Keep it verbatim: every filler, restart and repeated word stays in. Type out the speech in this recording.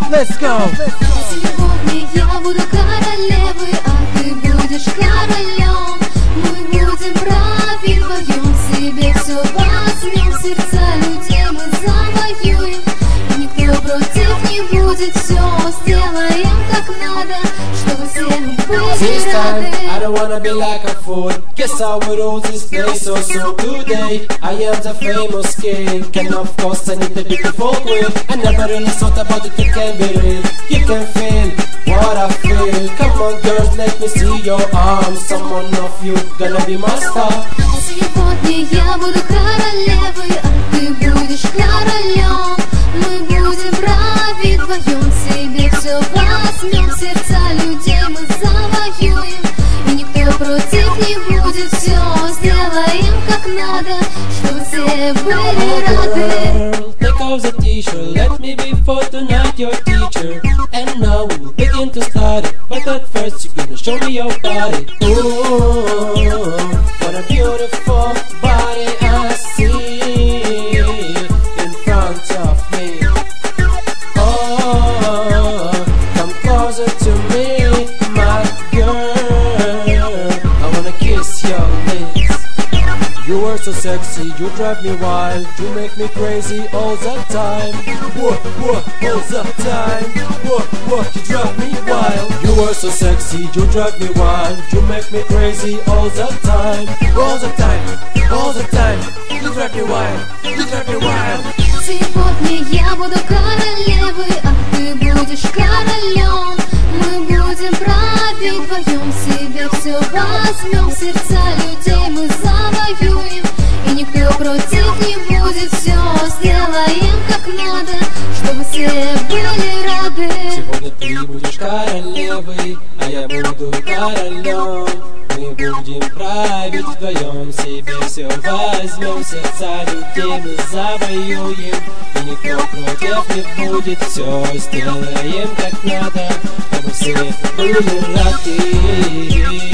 Let's go! Сегодня я буду королевой, а ты будешь королем. Мы будем править вдвоем, себе все возьмем, сердца людей мы завоюем. И никто против не будет, все сделаем как надо, чтобы все были рады. I don't wanna be like a fool. Guess I would rule this place so so today. I am the famous king, and of course I need the beautiful queen. I never really thought about it, it can be real. You can feel what I feel. Come on girls, let me see your arms. Someone of you gonna be my star. Сегодня я буду королевой, а ты будешь королем. Мы будем править вдвоем, себе все возьмем, сердца людей мы завоюем. И никто против не будет, все сделаем как надо, чтобы все были рады. Take off the t-shirt, let me be for tonight your teacher. And now we'll begin to start it, but at first you're gonna show me your body. Ooh, what a beautiful body I see in front of me. Oh, come closer to me, my girl. I wanna kiss your lips. You are so sexy, you drive me wild. You make me crazy all the time. What, what, all the time. What, what, you drive me wild. You are so sexy, you drive me wild. You make me crazy all the time. All the time, all the time. You drive me wild, you drive me wild. Сегодня я буду королевой, а ты будешь королем. Мы будем править вдвоем, себе все возьмем, сердца людей мы завоюем. И никто против не будет, все сделаем как надо, чтобы все были рады. Сегодня ты будешь королевой, а я буду королем. Мы будем править вдвоем, себе все возьмем, сердца людей мы завоюем. И никто против не будет, все сделаем как надо, чтобы все были рады.